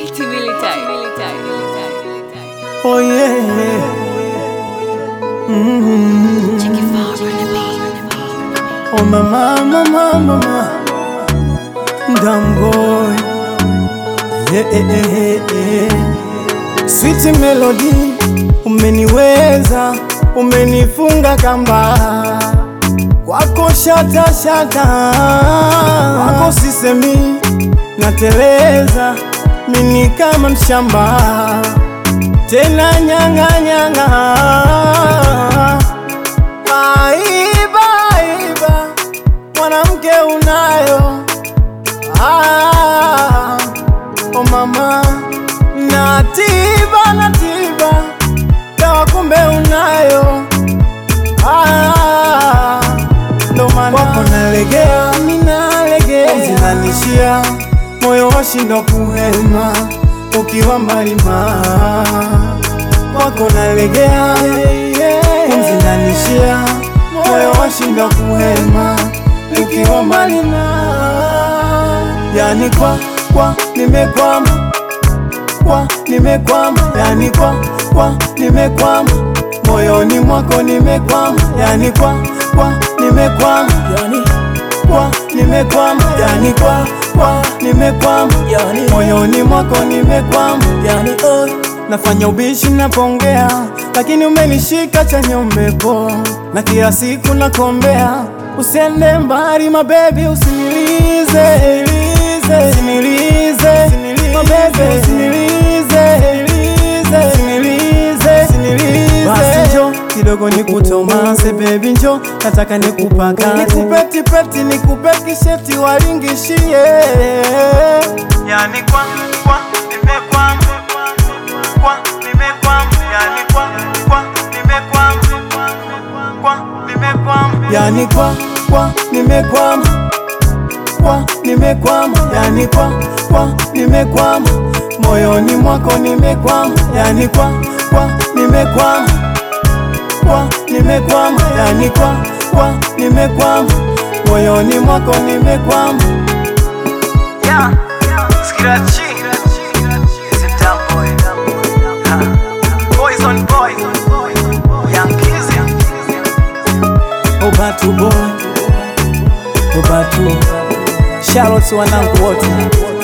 Oh yeah. Oh mama, mama, mama, damn boy. Yeah. Sweet melody, umeniweza, umenifunga kamba. Wako shata shata, wako sisemi, nateleza, mini kama mshamba. Tena nyanga nyanga, aiba, mwanamke unayo. Oh mama, natiba, dawa kumbe unayo. Ndo maana wako nalegea, minalegea, zinanishia moyo washindo kuhema ukiwa mbalima. Wako nalegea, zinanishia moyo washindo kuhema ukiwa mbalima. Yani nimekwama, yani nimekwama, moyoni mwako nimekwama, yani nimekwama, yani moyoni mwako nimekwama, yani nafanya ubishi napongea, lakini umenishika chanya umepo, na kila siku nakombea usiende mbali my baby, usinilize, my baby, usinilize. Basi njo kidogo nikutomase baby, njo nataka nikupakate, nikupeti peti, nikupe kisheti walingishie. Yani nimekwama, yani nimekwama, yani nimekwama, moyoni mwako nimekwama, yani nimekwama, yani nimekwama, moyoni mwako nimekwama. Yeah, Scratchy is a damn boy. Boys on boys, young kids. Obatu boy, Obatu. Shout out to wanangu wote.